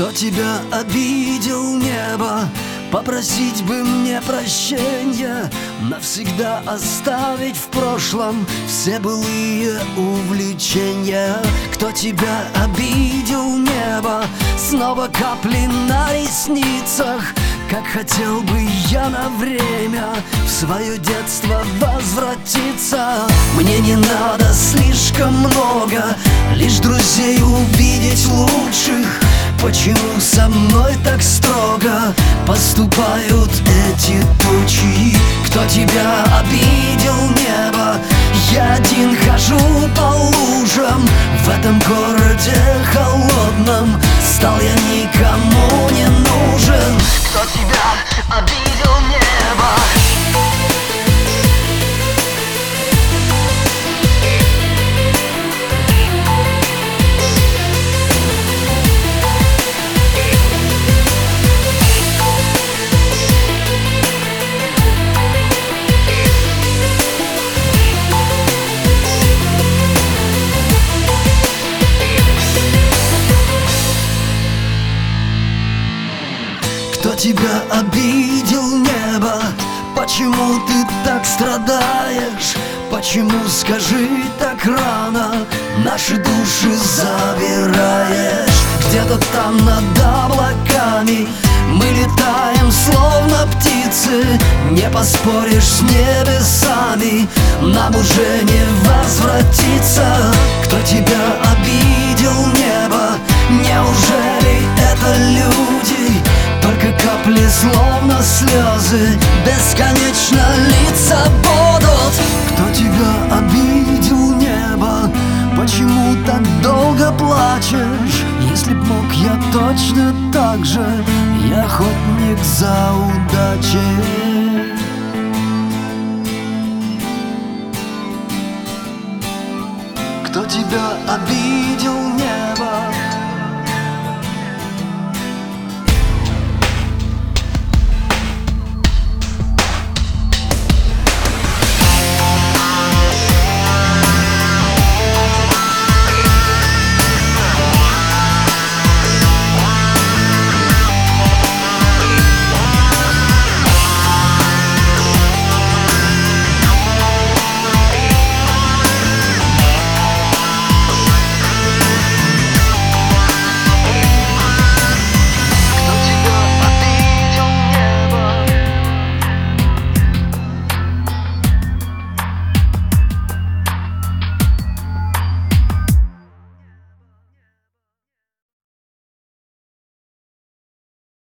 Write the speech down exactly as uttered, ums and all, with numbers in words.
Кто тебя обидел, небо? Попросить бы мне прощения, навсегда оставить в прошлом все былые увлечения. Кто тебя обидел, небо? Снова капли на ресницах. Как хотел бы я на время в свое детство возвратиться. Мне не надо слишком много, лишь друзей увидеть лучших. Почему со мной так строго поступают эти тучи? Кто тебя обидел, небо? Я один хожу по лужам в этом городе холодном. Стал я никому не нужен. Кто тебя обидел, небо? Кто тебя обидел, небо? Почему ты так страдаешь? Почему, скажи, так рано наши души забираешь? Где-то там над облаками мы летаем, словно птицы. Не поспоришь с небесами, нам уже не возвратиться. Кто тебя обидел, небо? Неужели это люди? Только капли, словно слезы, бесконечно литься будут. Кто тебя обидел, небо? Почему так долго плачешь? Если б мог я точно так же, я охотник за удачей. Кто тебя обидел,